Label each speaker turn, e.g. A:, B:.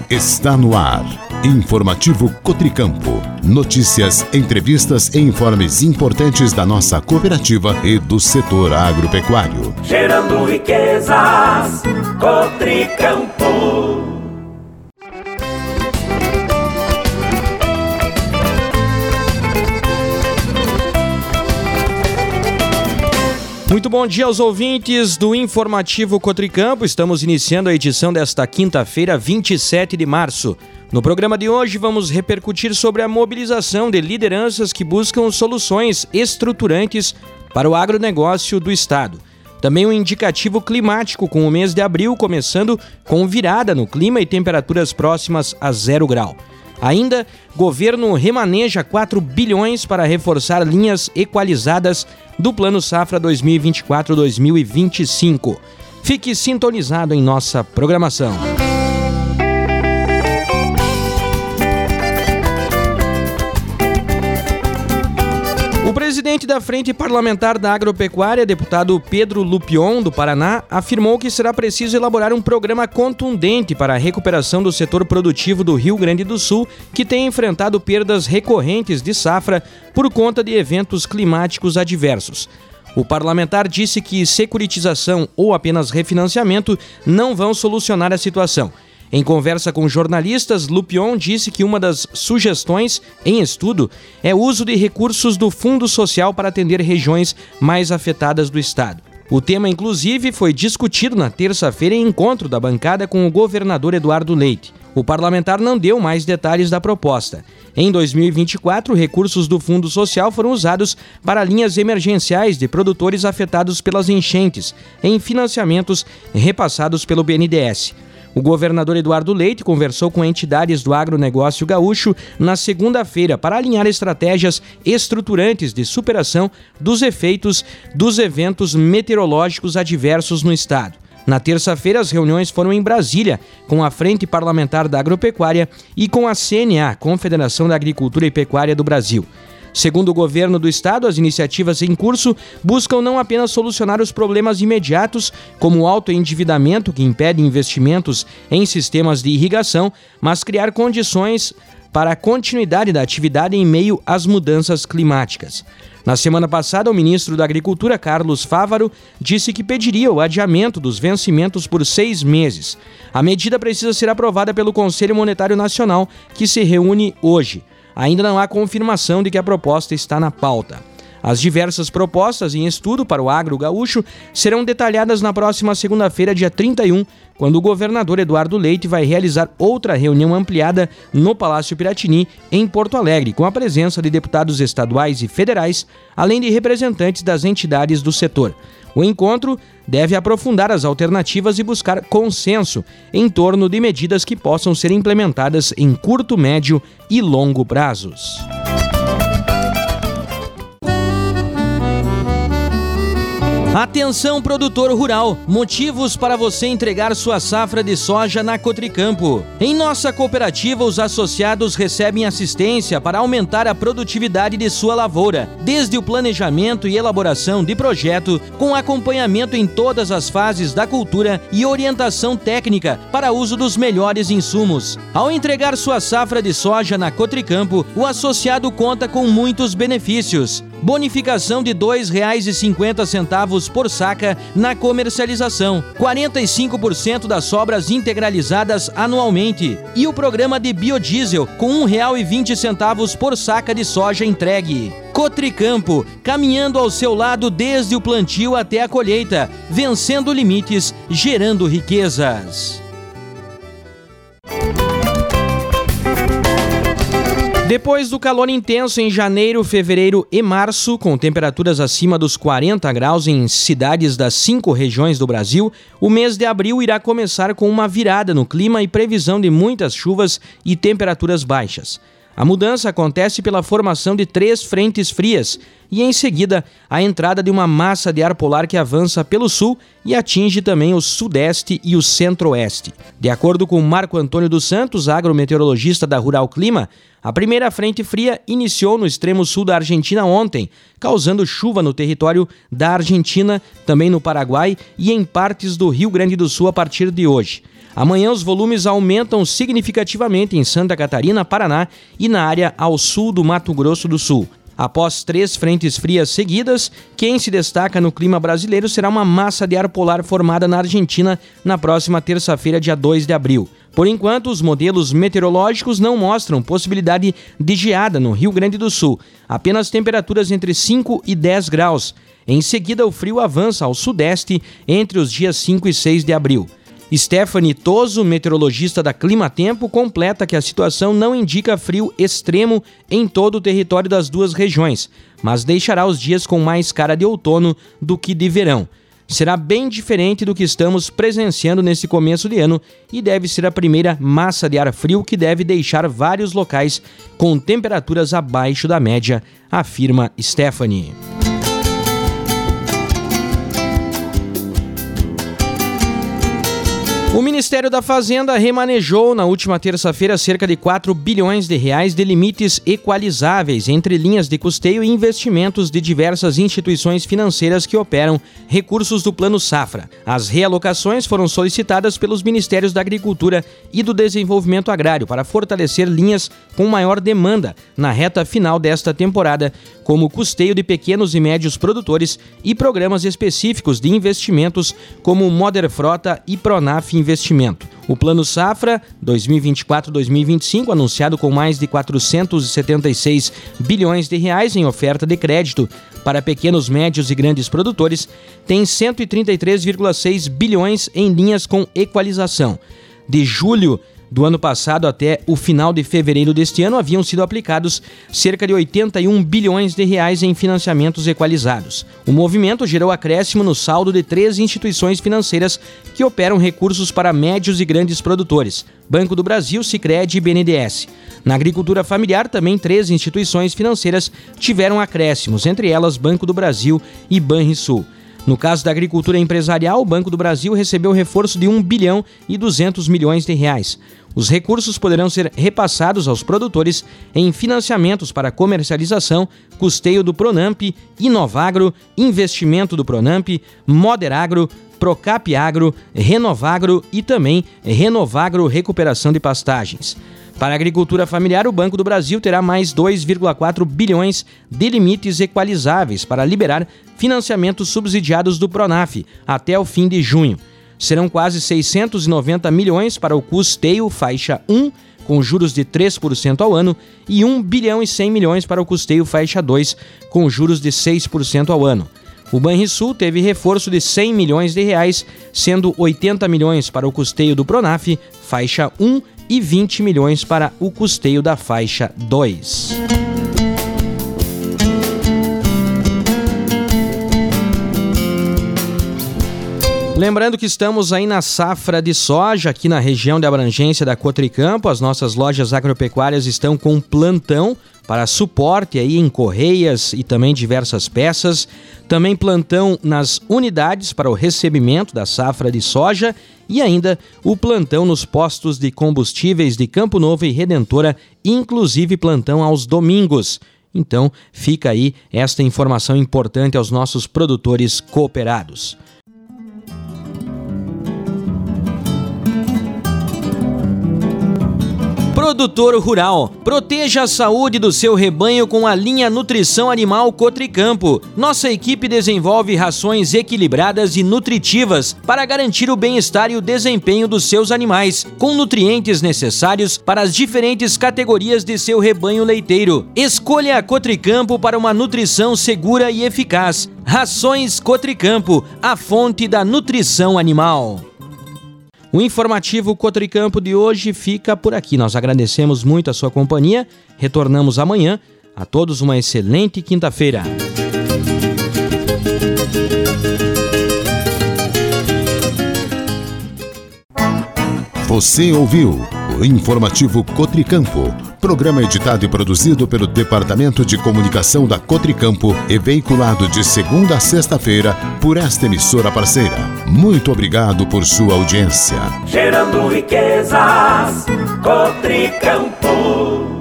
A: Está no ar. Informativo Cotricampo. Notícias, entrevistas e informes importantes da nossa cooperativa e do setor agropecuário.
B: Gerando riquezas, Cotricampo.
C: Muito bom dia aos ouvintes do Informativo Cotricampo. Estamos iniciando a edição desta quinta-feira, 27 de março. No programa de hoje vamos repercutir sobre a mobilização de lideranças que buscam soluções estruturantes para o agronegócio do estado. Também um indicativo climático com o mês de abril começando com virada no clima e temperaturas próximas a 0 grau. Ainda, governo remaneja 4 bilhões para reforçar linhas equalizadas do Plano Safra 2024-2025. Fique sintonizado em nossa programação. O presidente da Frente Parlamentar da Agropecuária, deputado Pedro Lupion, do Paraná, afirmou que será preciso elaborar um programa contundente para a recuperação do setor produtivo do Rio Grande do Sul, que tem enfrentado perdas recorrentes de safra por conta de eventos climáticos adversos. O parlamentar disse que securitização ou apenas refinanciamento não vão solucionar a situação. Em conversa com jornalistas, Lupion disse que uma das sugestões em estudo é o uso de recursos do Fundo Social para atender regiões mais afetadas do estado. O tema, inclusive, foi discutido na terça-feira em encontro da bancada com o governador Eduardo Leite. O parlamentar não deu mais detalhes da proposta. Em 2024, recursos do Fundo Social foram usados para linhas emergenciais de produtores afetados pelas enchentes, em financiamentos repassados pelo BNDES. O governador Eduardo Leite conversou com entidades do agronegócio gaúcho na segunda-feira para alinhar estratégias estruturantes de superação dos efeitos dos eventos meteorológicos adversos no estado. Na terça-feira, as reuniões foram em Brasília, com a Frente Parlamentar da Agropecuária e com a CNA, Confederação da Agricultura e Pecuária do Brasil. Segundo o governo do estado, as iniciativas em curso buscam não apenas solucionar os problemas imediatos, como o alto endividamento que impede investimentos em sistemas de irrigação, mas criar condições para a continuidade da atividade em meio às mudanças climáticas. Na semana passada, o ministro da Agricultura, Carlos Fávaro, disse que pediria o adiamento dos vencimentos por 6 meses. A medida precisa ser aprovada pelo Conselho Monetário Nacional, que se reúne hoje. Ainda não há confirmação de que a proposta está na pauta. As diversas propostas em estudo para o agro gaúcho serão detalhadas na próxima segunda-feira, dia 31, quando o governador Eduardo Leite vai realizar outra reunião ampliada no Palácio Piratini, em Porto Alegre, com a presença de deputados estaduais e federais, além de representantes das entidades do setor. O encontro deve aprofundar as alternativas e buscar consenso em torno de medidas que possam ser implementadas em curto, médio e longo prazos. Atenção, produtor rural! Motivos para você entregar sua safra de soja na Cotricampo. Em nossa cooperativa, os associados recebem assistência para aumentar a produtividade de sua lavoura, desde o planejamento e elaboração de projeto, com acompanhamento em todas as fases da cultura e orientação técnica para uso dos melhores insumos. Ao entregar sua safra de soja na Cotricampo, o associado conta com muitos benefícios. Bonificação de R$ 2,50 por saca na comercialização, 45% das sobras integralizadas anualmente e o programa de biodiesel com R$ 1,20 por saca de soja entregue. Cotricampo, caminhando ao seu lado desde o plantio até a colheita, vencendo limites, gerando riquezas. Depois do calor intenso em janeiro, fevereiro e março, com temperaturas acima dos 40 graus em cidades das 5 regiões do Brasil, o mês de abril irá começar com uma virada no clima e previsão de muitas chuvas e temperaturas baixas. A mudança acontece pela formação de 3 frentes frias, e em seguida a entrada de uma massa de ar polar que avança pelo sul e atinge também o sudeste e o centro-oeste. De acordo com Marco Antônio dos Santos, agrometeorologista da Rural Clima, a primeira frente fria iniciou no extremo sul da Argentina ontem, causando chuva no território da Argentina, também no Paraguai e em partes do Rio Grande do Sul a partir de hoje. Amanhã os volumes aumentam significativamente em Santa Catarina, Paraná e na área ao sul do Mato Grosso do Sul. Após 3 frentes frias seguidas, quem se destaca no clima brasileiro será uma massa de ar polar formada na Argentina na próxima terça-feira, dia 2 de abril. Por enquanto, os modelos meteorológicos não mostram possibilidade de geada no Rio Grande do Sul, apenas temperaturas entre 5 e 10 graus. Em seguida, o frio avança ao sudeste entre os dias 5 e 6 de abril. Stephanie Toso, meteorologista da Climatempo, completa que a situação não indica frio extremo em todo o território das duas regiões, mas deixará os dias com mais cara de outono do que de verão. Será bem diferente do que estamos presenciando nesse começo de ano e deve ser a primeira massa de ar frio que deve deixar vários locais com temperaturas abaixo da média, afirma Stephanie. O Ministério da Fazenda remanejou na última terça-feira cerca de 4 bilhões de reais de limites equalizáveis entre linhas de custeio e investimentos de diversas instituições financeiras que operam recursos do Plano Safra. As realocações foram solicitadas pelos Ministérios da Agricultura e do Desenvolvimento Agrário para fortalecer linhas com maior demanda na reta final desta temporada, como o custeio de pequenos e médios produtores e programas específicos de investimentos como o Moder Frota e Pronaf Investimento. O Plano Safra 2024-2025, anunciado com mais de 476 bilhões de reais em oferta de crédito para pequenos, médios e grandes produtores, tem 133,6 bilhões em linhas com equalização. De julho do ano passado até o final de fevereiro deste ano, haviam sido aplicados cerca de 81 bilhões de reais em financiamentos equalizados. O movimento gerou acréscimo no saldo de 3 instituições financeiras que operam recursos para médios e grandes produtores: Banco do Brasil, Sicredi e BNDES. Na agricultura familiar, também 3 instituições financeiras tiveram acréscimos, entre elas Banco do Brasil e Banrisul. No caso da agricultura empresarial, o Banco do Brasil recebeu reforço de 1 bilhão e 200 milhões de reais. Os recursos poderão ser repassados aos produtores em financiamentos para comercialização, custeio do Pronamp, Inovagro, investimento do Pronamp, Moderagro, Procap Agro, Renovagro e também Renovagro Recuperação de Pastagens. Para a agricultura familiar, o Banco do Brasil terá mais 2,4 bilhões de limites equalizáveis para liberar financiamentos subsidiados do Pronaf até o fim de junho. Serão quase 690 milhões para o custeio faixa 1, com juros de 3% ao ano, e 1 bilhão e 100 milhões para o custeio faixa 2, com juros de 6% ao ano. O Banrisul teve reforço de 100 milhões de reais, sendo 80 milhões para o custeio do Pronaf, faixa 1, e 20 milhões para o custeio da faixa 2. Lembrando que estamos aí na safra de soja, aqui na região de abrangência da Cotricampo. As nossas lojas agropecuárias estão com plantão para suporte aí em correias e também diversas peças. Também plantão nas unidades para o recebimento da safra de soja e ainda o plantão nos postos de combustíveis de Campo Novo e Redentora, inclusive plantão aos domingos. Então, fica aí esta informação importante aos nossos produtores cooperados. Produtor rural, proteja a saúde do seu rebanho com a linha Nutrição Animal Cotricampo. Nossa equipe desenvolve rações equilibradas e nutritivas para garantir o bem-estar e o desempenho dos seus animais, com nutrientes necessários para as diferentes categorias de seu rebanho leiteiro. Escolha a Cotricampo para uma nutrição segura e eficaz. Rações Cotricampo, a fonte da nutrição animal. O informativo Cotricampo de hoje fica por aqui. Nós agradecemos muito a sua companhia. Retornamos amanhã. A todos uma excelente quinta-feira.
A: Você ouviu o informativo Cotricampo. Programa editado e produzido pelo Departamento de Comunicação da Cotricampo e veiculado de segunda a sexta-feira por esta emissora parceira. Muito obrigado por sua audiência.
B: Gerando riquezas, Cotricampo.